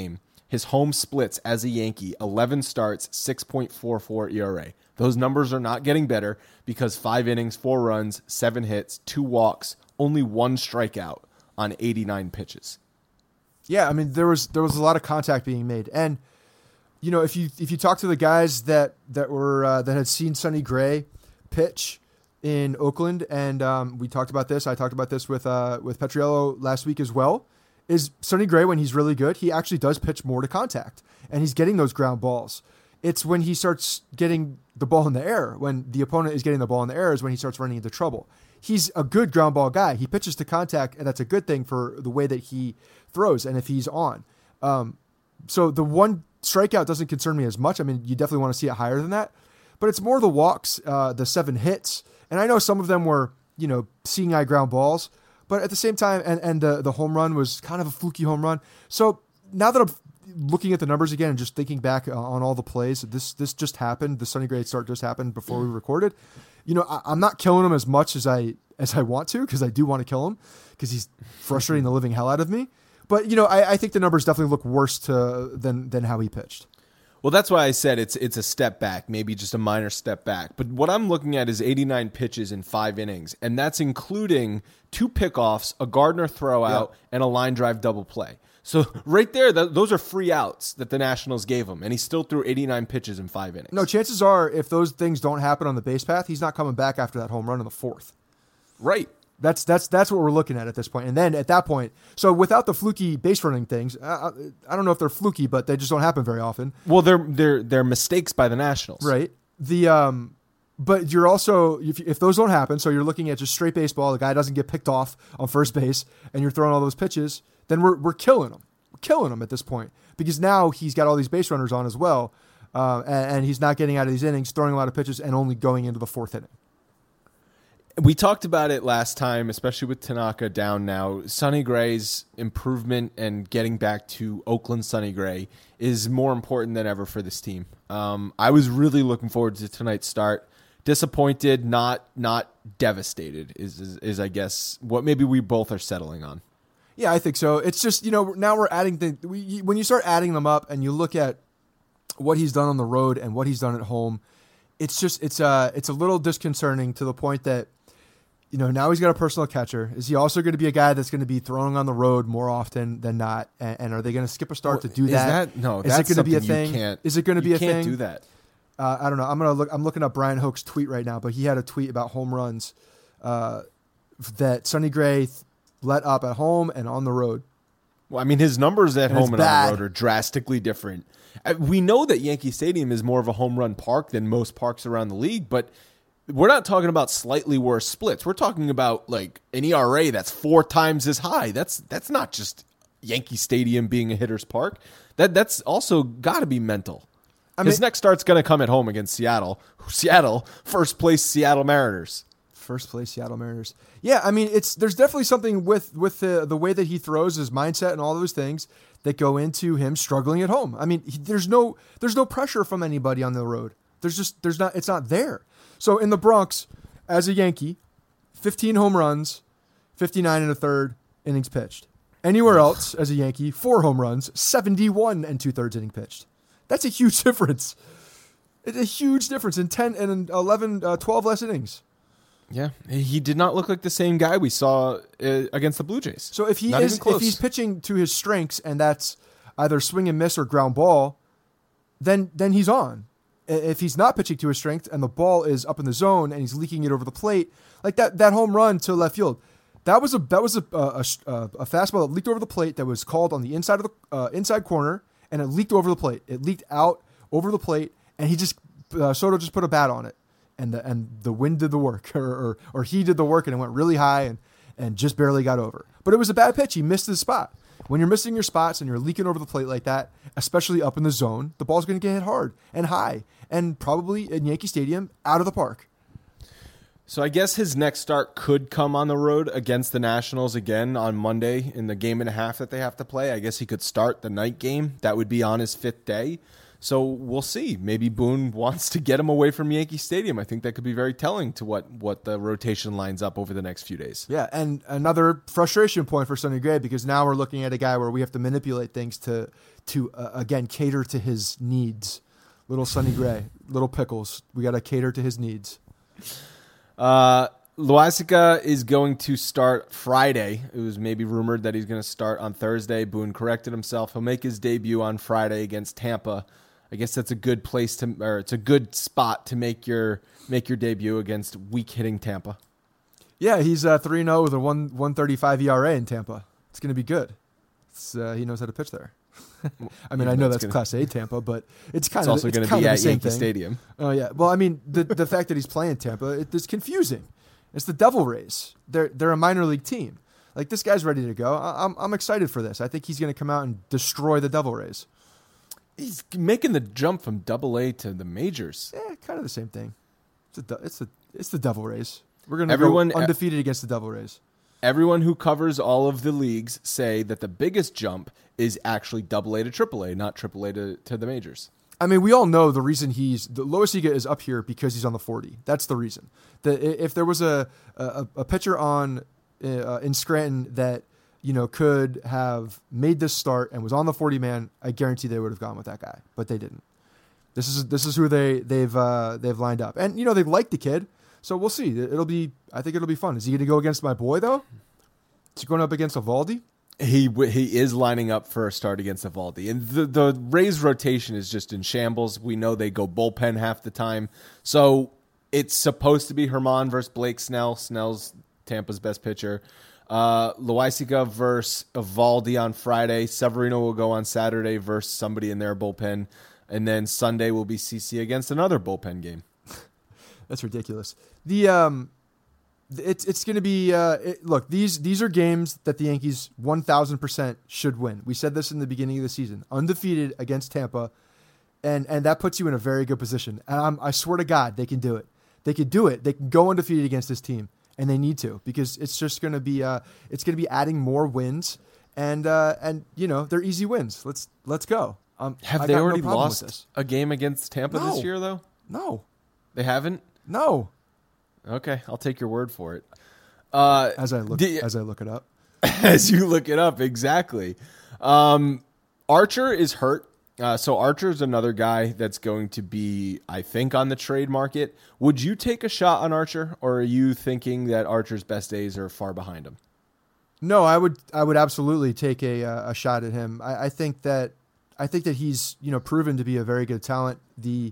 His home splits as a Yankee, eleven starts, six point four four E R A. Those numbers are not getting better because five innings, four runs, seven hits, two walks, only one strikeout on eighty-nine pitches. Yeah, I mean there was there was a lot of contact being made, and you know if you if you talk to the guys that that were uh, that had seen Sonny Gray pitch in Oakland, and um, we talked about this. I talked about this with uh, with Petriello last week as well. Is Sonny Gray, when he's really good, he actually does pitch more to contact, and he's getting those ground balls. It's when he starts getting the ball in the air, when the opponent is getting the ball in the air, is when he starts running into trouble. He's a good ground ball guy. He pitches to contact, and that's a good thing for the way that he throws and if he's on. Um, so the one strikeout doesn't concern me as much. I mean, you definitely want to see it higher than that, but it's more the walks, uh, the seven hits, and I know some of them were, you know, seeing eye ground balls. But at the same time, and, and the, the home run was kind of a fluky home run. So now that I'm looking at the numbers again and just thinking back on all the plays, this this just happened. The Sonny Gray start just happened before we recorded. You know, I, I'm not killing him as much as I as I want to, because I do want to kill him because he's frustrating the living hell out of me. But, you know, I, I think the numbers definitely look worse to than than how he pitched. Well, that's why I said it's it's a step back, maybe just a minor step back. But what I'm looking at is eighty-nine pitches in five innings, and that's including two pickoffs, a Gardner throwout, yeah. and a line drive double play. So right there, th- those are free outs that the Nationals gave him, and he still threw eighty-nine pitches in five innings. No, chances are, if those things don't happen on the base path, he's not coming back after that home run in the fourth. Right. That's that's that's what we're looking at at this point. And then at that point, so without the fluky base running things, I, I don't know if they're fluky, but they just don't happen very often. Well, they're they're they're mistakes by the Nationals, right? The um, but you're also if if those don't happen, so you're looking at just straight baseball. The guy doesn't get picked off on first base, and you're throwing all those pitches. Then we're we're killing him. We're killing him at this point because now he's got all these base runners on as well, uh, and, and he's not getting out of these innings, throwing a lot of pitches, and only going into the fourth inning. We talked about it last time, especially with Tanaka down now. Sonny Gray's improvement and getting back to Oakland Sonny Gray is more important than ever for this team. Um, I was really looking forward to tonight's start. Disappointed, not not devastated is, is, is I guess, what maybe we both are settling on. Yeah, I think so. It's just, you know, now we're adding things. We, when you start adding them up and you look at what he's done on the road and what he's done at home, it's just, it's uh, it's a little disconcerting to the point that, you know, now he's got a personal catcher. Is he also going to be a guy that's going to be throwing on the road more often than not? And, and are they going to skip a start well, to do that? that? No, is that's it going to be a thing? thing? Is it going to be a thing? You can't do that. Uh, I don't know. I'm gonna look. I'm looking up Brian Hoke's tweet right now, but he had a tweet about home runs uh, that Sonny Gray let up at home and on the road. Well, I mean, his numbers at and home and bad. on the road are drastically different. We know that Yankee Stadium is more of a home run park than most parks around the league, but we're not talking about slightly worse splits. We're talking about like an E R A that's four times as high. That's that's not just Yankee Stadium being a hitter's park. That that's also got to be mental. I mean, his next start's going to come at home against Seattle. Seattle, first place Seattle Mariners. First place Seattle Mariners. Yeah, I mean, it's there's definitely something with with the the way that he throws, his mindset, and all those things that go into him struggling at home. I mean, he, there's no there's no pressure from anybody on the road. There's just there's not it's not there. So in the Bronx, as a Yankee, fifteen home runs, fifty-nine and a third innings pitched. Anywhere else, as a Yankee, four home runs, seventy-one and two thirds inning pitched. That's a huge difference. It's a huge difference in ten and eleven, uh, twelve less innings. Yeah, he did not look like the same guy we saw uh, against the Blue Jays. So if he not is if he's pitching to his strengths and that's either swing and miss or ground ball, then then he's on. If he's not pitching to his strength and the ball is up in the zone and he's leaking it over the plate, like that that home run to left field, that was a that was a a, a, a fastball that leaked over the plate that was called on the inside of the uh, inside corner and it leaked over the plate. It leaked out over the plate and he just uh, Soto just put a bat on it. And the and the wind did the work, or, or or he did the work, and it went really high and, and just barely got over. But it was a bad pitch. He missed his spot. When you're missing your spots and you're leaking over the plate like that, especially up in the zone, the ball's going to get hit hard and high, and probably in Yankee Stadium, out of the park. So I guess his next start could come on the road against the Nationals again on Monday in the game and a half that they have to play. I guess he could start the night game. That would be on his fifth day. So we'll see. Maybe Boone wants to get him away from Yankee Stadium. I think that could be very telling to what, what the rotation lines up over the next few days. Yeah, and another frustration point for Sonny Gray, because now we're looking at a guy where we have to manipulate things to, to uh, again, cater to his needs. Little Sonny Gray, little pickles. We got to cater to his needs. Uh, Loaisiga is going to start Friday. It was maybe rumored that he's going to start on Thursday. Boone corrected himself. He'll make his debut on Friday against Tampa. I guess that's a good place to, or it's a good spot to make your make your debut against weak hitting Tampa. Yeah, he's uh, three and oh with a one one thirty five E R A in Tampa. It's going to be good. It's, uh, he knows how to pitch there. I mean, yeah, I know that's gonna, Class A Tampa, but it's kind it's of also going to be at Yankee Stadium. Oh yeah. Well, I mean, the the fact that he's playing Tampa, it, it's confusing. It's the Devil Rays. They're they're a minor league team. Like, this guy's ready to go. I, I'm I'm excited for this. I think he's going to come out and destroy the Devil Rays. He's making the jump from Double A to the majors. Yeah, kind of the same thing. It's a, it's a, it's the Devil Rays. We're going to go undefeated against the Devil Rays. Everyone who covers all of the leagues say that the biggest jump is actually Double A to Triple A, not Triple A to, to the majors. I mean, we all know the reason he's the Loaisiga is up here because he's on the forty. That's the reason. The, if there was a a, a pitcher on uh, in Scranton that, you know, could have made this start and was on the forty man, I guarantee they would have gone with that guy, but they didn't. This is this is who they they've uh, they've lined up, and you know they like the kid, so we'll see. It'll be I think it'll be fun. Is he going to go against my boy though? Is he going up against Eovaldi? He he is lining up for a start against Eovaldi, and the the Rays rotation is just in shambles. We know they go bullpen half the time, so it's supposed to be Herman versus Blake Snell. Snell's Tampa's best pitcher. Uh, Loaisiga versus Eovaldi on Friday. Severino will go on Saturday versus somebody in their bullpen, and then Sunday will be C C against another bullpen game. That's ridiculous. The um. It's it's going to be uh, it, look, these these are games that the Yankees one thousand percent should win. We said this in the beginning of the season. Undefeated against Tampa, and and that puts you in a very good position. And I'm, I swear to God, they can do it. They can do it. They can go undefeated against this team, and they need to, because it's just going to be uh, it's going to be adding more wins, and uh, and you know, they're easy wins. Let's let's go. Um, Have I they got no already problem with lost this. a game against Tampa No. this year, though? No, They haven't? no. Okay, I'll take your word for it. Uh, As I look the- as I look it up. As you look it up, exactly. Um, Archer is hurt. Uh, so Archer is another guy that's going to be, I think, on the trade market. Would you take a shot on Archer, or are you thinking that Archer's best days are far behind him? No, I would I would absolutely take a uh, a shot at him. I, I think that I think that he's, you know, proven to be a very good talent. The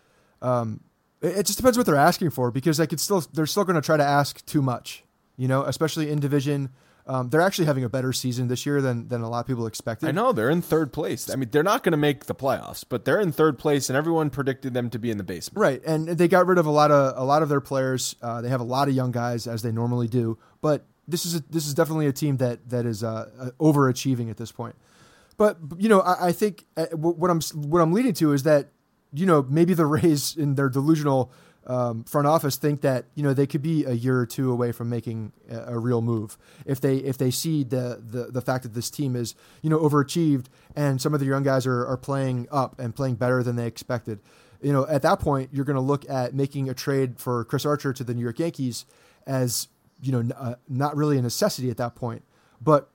um, it, it just depends what they're asking for, because they could still they're still going to try to ask too much, you know, especially in division. Um, they're actually having a better season this year than than a lot of people expected. I know, they're in third place. I mean, they're not going to make the playoffs, but they're in third place, and everyone predicted them to be in the basement. Right, and they got rid of a lot of a lot of their players. Uh, they have a lot of young guys, as they normally do, but this is a, this is definitely a team that that is uh, overachieving at this point. But you know, I, I think what I'm what I'm leading to is that, you know, maybe the Rays in their delusional um, front office think that, you know, they could be a year or two away from making a, a real move if they if they see the, the the fact that this team is, you know, overachieved and some of the young guys are are playing up and playing better than they expected. You know, at that point, you're going to look at making a trade for Chris Archer to the New York Yankees as, you know, uh, not really a necessity at that point. But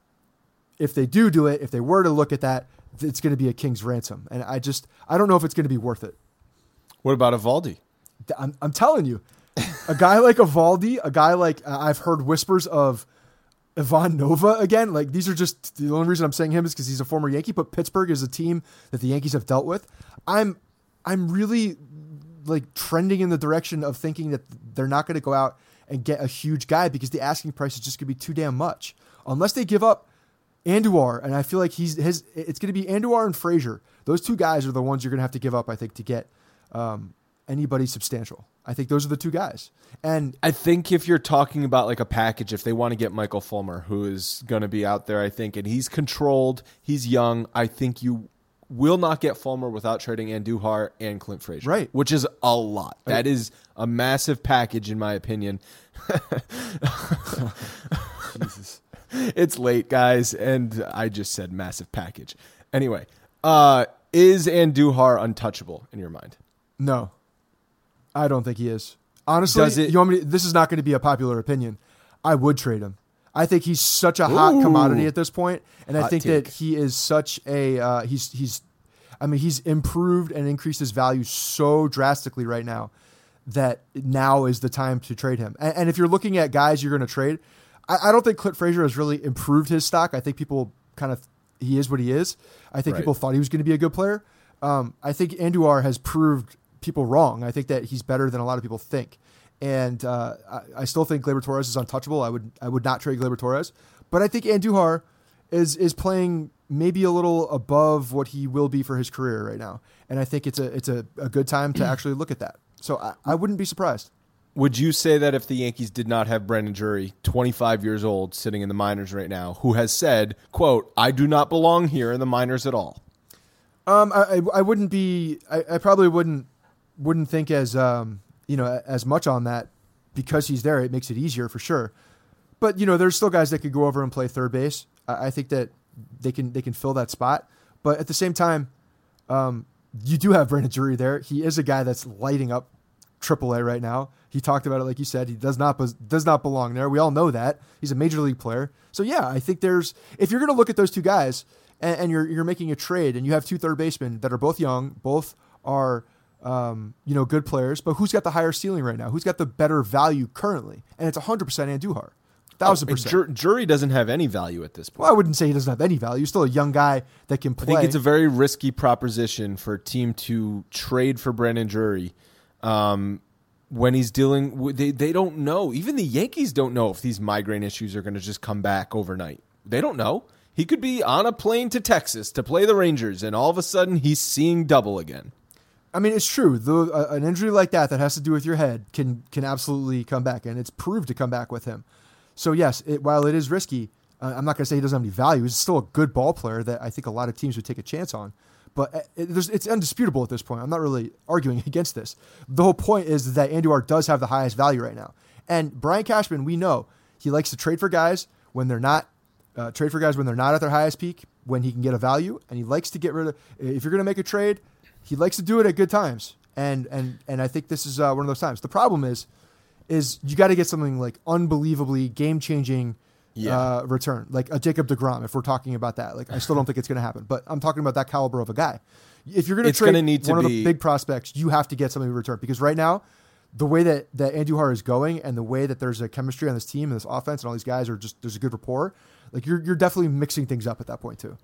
if they do do it, if they were to look at that, it's going to be a king's ransom. And I just, I don't know if it's going to be worth it. What about Eovaldi? I'm, I'm telling you, a guy like Eovaldi, a guy like, uh, I've heard whispers of Ivan Nova again. Like, these are just, the only reason I'm saying him is because he's a former Yankee, but Pittsburgh is a team that the Yankees have dealt with. I'm, I'm really like trending in the direction of thinking that they're not going to go out and get a huge guy, because the asking price is just going to be too damn much. Unless they give up Andujar, and I feel like he's his. It's going to be Andujar and Frazier. Those two guys are the ones you're going to have to give up, I think, to get um, anybody substantial. I think those are the two guys. And I think if you're talking about like a package, if they want to get Michael Fulmer, who is going to be out there, I think, and he's controlled, he's young, I think you will not get Fulmer without trading Andujar and Clint Frazier. Right. Which is a lot. That is a massive package, in my opinion. Jesus. It's late, guys, and I just said massive package. Anyway, uh, Is Andujar untouchable in your mind? No, I don't think he is. Honestly, Does it, you want me to, this is not going to be a popular opinion. I would trade him. I think he's such a hot Ooh, commodity at this point, and I think take. that he is such a uh, he's he's. I mean, he's improved and increased his value so drastically right now that now is the time to trade him. And, and if you're looking at guys you're going to trade, I, I don't think Clint Frazier has really improved his stock. I think people kind of he is what he is. I think right. people thought he was going to be a good player. Um, I think Andujar has proved people wrong. I think that he's better than a lot of people think. And uh, I, I still think Gleyber Torres is untouchable. I would I would not trade Gleyber Torres. But I think Andujar is is playing maybe a little above what he will be for his career right now. And I think it's a it's a, a good time to actually look at that. So I, I wouldn't be surprised. Would you say that if the Yankees did not have Brandon Drury, twenty-five years old, sitting in the minors right now, who has said, quote, I do not belong here in the minors at all? Um, I, I wouldn't be, I, I probably wouldn't, wouldn't think as, um, you know, as much on that because he's there. It makes it easier for sure. But, you know, there's still guys that could go over and play third base. I, I think that they can, they can fill that spot. But at the same time, um, you do have Brandon Drury there. He is a guy that's lighting up triple A right now. He talked about it, like you said. He does not does not belong there. We all know that. He's a major league player. So yeah, I think there's if you're going to look at those two guys and, and you're you're making a trade and you have two third basemen that are both young, both are um, you know good players, but who's got the higher ceiling right now? Who's got the better value currently? And it's one hundred percent Andujar. Thousand oh, percent. Jur- Drury doesn't have any value at this point. Well, I wouldn't say he doesn't have any value. He's still a young guy that can play. I think it's a very risky proposition for a team to trade for Brandon Drury. Um, when he's dealing with, they, they don't know. Even the Yankees don't know if these migraine issues are going to just come back overnight. They don't know. He could be on a plane to Texas to play the Rangers, and all of a sudden he's seeing double again. I mean, it's true. The, uh, an injury like that that has to do with your head can can absolutely come back, and it's proved to come back with him. So yes, it, while it is risky, uh, I'm not going to say he doesn't have any value. He's still a good ball player that I think a lot of teams would take a chance on. But it, it's undisputable at this point. I'm not really arguing against this. The whole point is that Andujar does have the highest value right now. And Brian Cashman, we know he likes to trade for guys when they're not uh, trade for guys when they're not at their highest peak, when he can get a value, and he likes to get rid of. If you're going to make a trade, he likes to do it at good times. And and and I think this is uh, one of those times. The problem is, is you got to get something like unbelievably game changing. Yeah. Uh, return, like a Jacob deGrom, if we're talking about that. Like, I still don't think it's going to happen, but I'm talking about that caliber of a guy. If you're going to trade need one to of the big prospects, you have to get something in return, because right now, the way that, that Andujar is going and the way that there's a chemistry on this team and this offense and all these guys are just, there's a good rapport. Like, you're you're definitely mixing things up at that point too.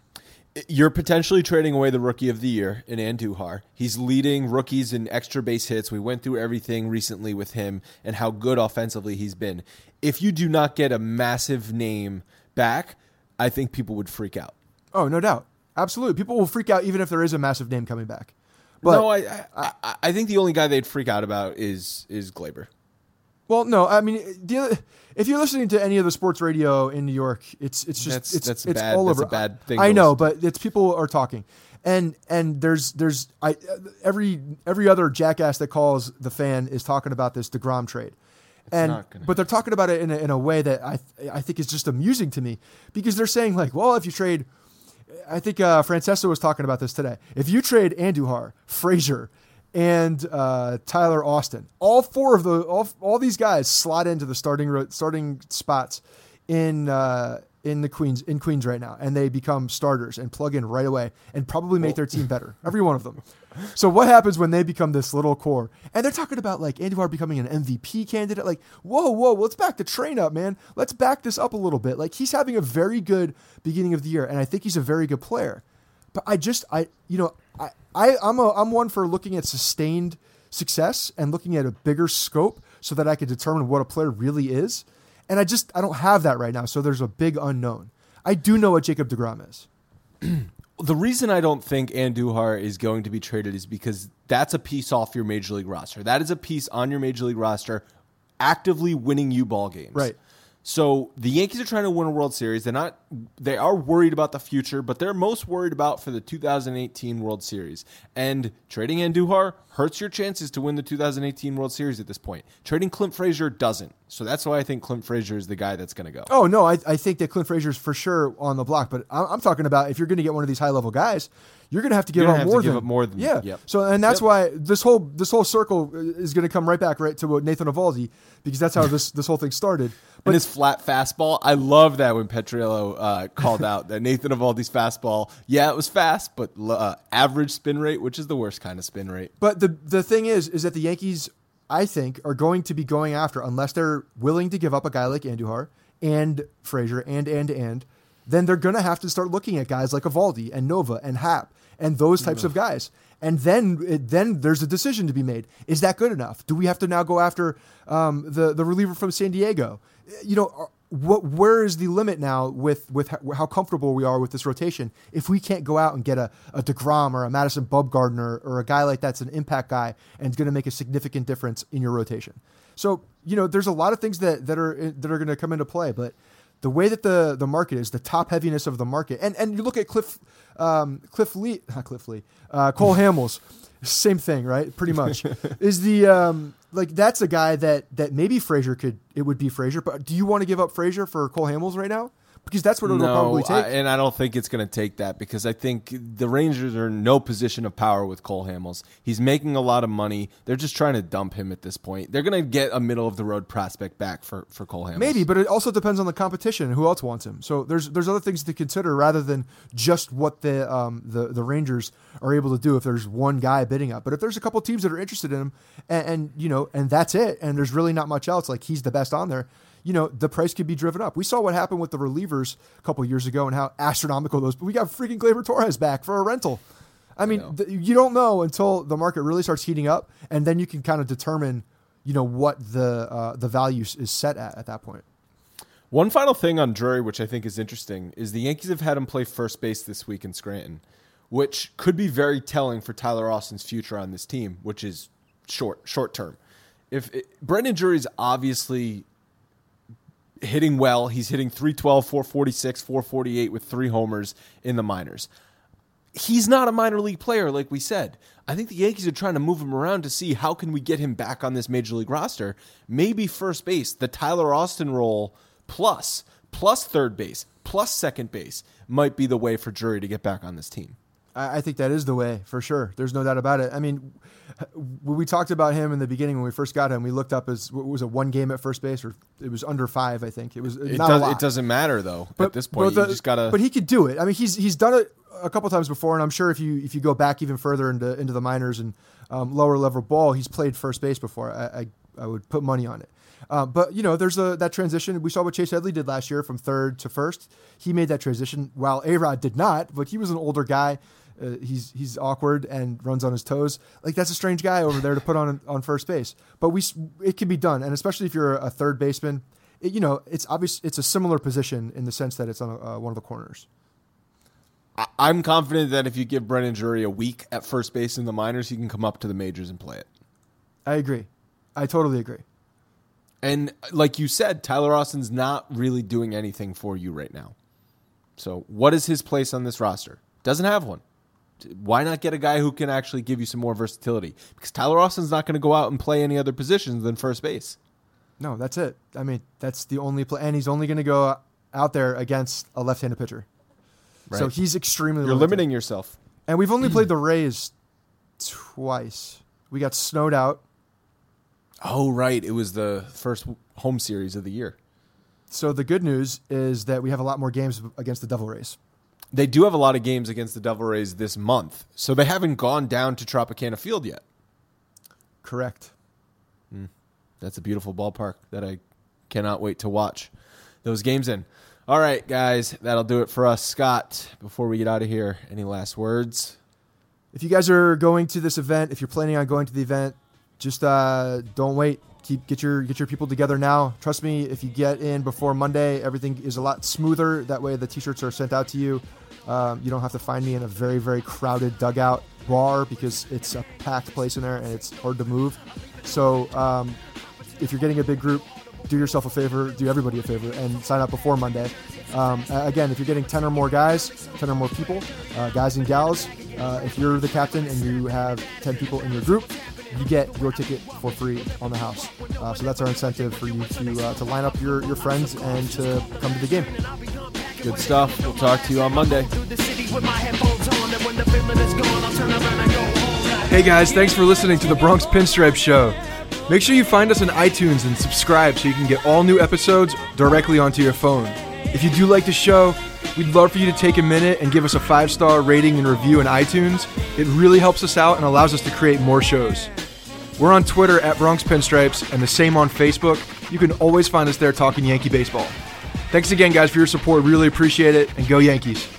You're potentially trading away the rookie of the year in Andujar. He's leading rookies in extra base hits. We went through everything recently with him and how good offensively he's been. If you do not get a massive name back, I think people would freak out. Oh, no doubt. Absolutely. People will freak out even if there is a massive name coming back. But no, I, I I think the only guy they'd freak out about is is Gleyber. Well, no, I mean, the other, if you're listening to any of the sports radio in New York, it's it's just that's, it's that's it's bad. all that's over. A bad thing. I know, but it's people are talking, and and there's there's I every every other jackass that calls the Fan is talking about this DeGrom trade, it's and not gonna but they're talking about it in a, in a way that I I think is just amusing to me, because they're saying like, well, if you trade, I think uh, Francesco was talking about this today. If you trade Andujar, Frazier, and uh, Tyler Austin, all four of the all, all these guys slot into the starting starting spots in uh, in the Queens in Queens right now, and they become starters and plug in right away and probably make their team better, every one of them. So what happens when they become this little core? And they're talking about like Andujar becoming an M V P candidate. Like, whoa, whoa, let's back the train up, man. Let's back this up a little bit. Like, he's having a very good beginning of the year, and I think he's a very good player. But I just, I, you know, I, I, I'm a, I'm one for looking at sustained success and looking at a bigger scope so that I can determine what a player really is. And I just, I don't have that right now. So there's a big unknown. I do know what Jacob deGrom is. The reason I don't think Andujar is going to be traded is because that's a piece off your major league roster. That is a piece on your major league roster actively winning you ball games. Right. So the Yankees are trying to win a World Series. They're not. They are worried about the future, but they're most worried about for the two thousand eighteen World Series. And trading Andujar hurts your chances to win the two thousand eighteen World Series at this point. Trading Clint Frazier doesn't. So that's why I think Clint Frazier is the guy that's going to go. Oh, no, I, I think that Clint Frazier is for sure on the block. But I'm, I'm talking about if you're going to get one of these high-level guys, you're going to have to give You're up gonna have more to give than up more than yeah. Yep. So and that's Yep. why this whole this whole circle is going to come right back right to what Nathan Eovaldi, because that's how this this whole thing started. But his flat fastball, I love that when Petriello uh, called out that Nathan Eovaldi's fastball, yeah, it was fast, but uh, average spin rate, which is the worst kind of spin rate. But the the thing is, is that the Yankees, I think, are going to be going after, unless they're willing to give up a guy like Andujar and Frazier and, and, and, then they're going to have to start looking at guys like Eovaldi and Nova and Happ and those types mm. of guys. And then it, then there's a decision to be made. Is that good enough? Do we have to now go after um, the, the reliever from San Diego? You know, what, where is the limit now with, with how comfortable we are with this rotation if we can't go out and get a, a DeGrom or a Madison Bumgarner or a guy like that's an impact guy and is going to make a significant difference in your rotation? So, you know, there's a lot of things that, that are that are going to come into play, but the way that the, the market is, the top heaviness of the market, and, and you look at Cliff um, Cliff Lee, not Cliff Lee, uh, Cole Hamels, same thing, right? Pretty much is the um, like that's a guy that that maybe Frazier could it would be Frazier, but do you want to give up Frazier for Cole Hamels right now? Because that's what it'll no, probably take. I, and I don't think it's going to take that, because I think the Rangers are in no position of power with Cole Hamels. He's making a lot of money. They're just trying to dump him at this point. They're going to get a middle-of-the-road prospect back for, for Cole Hamels. Maybe, but it also depends on the competition and who else wants him. So there's there's other things to consider rather than just what the um the, the Rangers are able to do if there's one guy bidding up. But if there's a couple teams that are interested in him, and, and you know, and that's it, and there's really not much else, like he's the best on there, you know, the price could be driven up. We saw what happened with the relievers a couple years ago and how astronomical those. But we got freaking Gleyber Torres back for a rental. I mean, I th- you don't know until the market really starts heating up, and then you can kind of determine, you know, what the uh, the value is set at at that point. One final thing on Drury, which I think is interesting, is the Yankees have had him play first base this week in Scranton, which could be very telling for Tyler Austin's future on this team, which is short short term. If it, Brendan Drury's obviously hitting well. He's hitting three twelve, four forty-six, four forty-eight with three homers in the minors. He's not a minor league player, like we said. I think the Yankees are trying to move him around to see how can we get him back on this major league roster. Maybe first base, the Tyler Austin role, plus, plus third base, plus second base, might be the way for Drury to get back on this team. I think that is the way, for sure. There's no doubt about it. I mean, when we talked about him in the beginning when we first got him, we looked up as what was it, one game at first base, or it was under five, I think. It was it not does, a lot. It doesn't matter though. But, at this point, the, you just gotta. But he could do it. I mean, he's he's done it a couple times before, and I'm sure if you if you go back even further into into the minors and um, lower level ball, he's played first base before. I I, I would put money on it. Uh, but, you know, there's a, that transition. We saw what Chase Headley did last year from third to first. He made that transition while A-Rod did not, but he was an older guy. Uh, he's he's awkward and runs on his toes. Like, that's a strange guy over there to put on on first base. But we it can be done, and especially if you're a third baseman, it, you know, it's obvious. It's a similar position in the sense that it's on a, uh, one of the corners. I'm confident that if you give Brendan Drury a week at first base in the minors, he can come up to the majors and play it. I agree. I totally agree. And like you said, Tyler Austin's not really doing anything for you right now. So what is his place on this roster? Doesn't have one. Why not get a guy who can actually give you some more versatility? Because Tyler Austin's not going to go out and play any other positions than first base. No, that's it. I mean, that's the only play. And he's only going to go out there against a left-handed pitcher. Right. So he's extremely You're limited. limiting yourself. And we've only played the Rays twice. We got snowed out. Oh, right. It was the first home series of the year. So the good news is that we have a lot more games against the Devil Rays. They do have a lot of games against the Devil Rays this month, so they haven't gone down to Tropicana Field yet. Correct. Mm. That's a beautiful ballpark that I cannot wait to watch those games in. All right, guys, that'll do it for us. Scott, before we get out of here, any last words? If you guys are going to this event, if you're planning on going to the event, just uh, don't wait. Keep get your get your people together now. Trust me, if you get in before Monday, everything is a lot smoother. That way, the T-shirts are sent out to you. Um, you don't have to find me in a very very crowded dugout bar because it's a packed place in there and it's hard to move. So, um, if you're getting a big group, do yourself a favor, do everybody a favor, and sign up before Monday. Um, again, if you're getting ten or more guys, ten or more people, uh, guys and gals, uh, if you're the captain and you have ten people in your group, you get your ticket for free on the house. Uh, so that's our incentive for you to uh, to line up your, your friends and to come to the game. Good stuff. We'll talk to you on Monday. Hey guys, thanks for listening to the Bronx Pinstripe Show. Make sure you find us on iTunes and subscribe so you can get all new episodes directly onto your phone. If you do like the show, we'd love for you to take a minute and give us a five-star rating and review in iTunes. It really helps us out and allows us to create more shows. We're on Twitter at Bronx Pinstripes and the same on Facebook. You can always find us there talking Yankee baseball. Thanks again, guys, for your support. Really appreciate it, and go Yankees.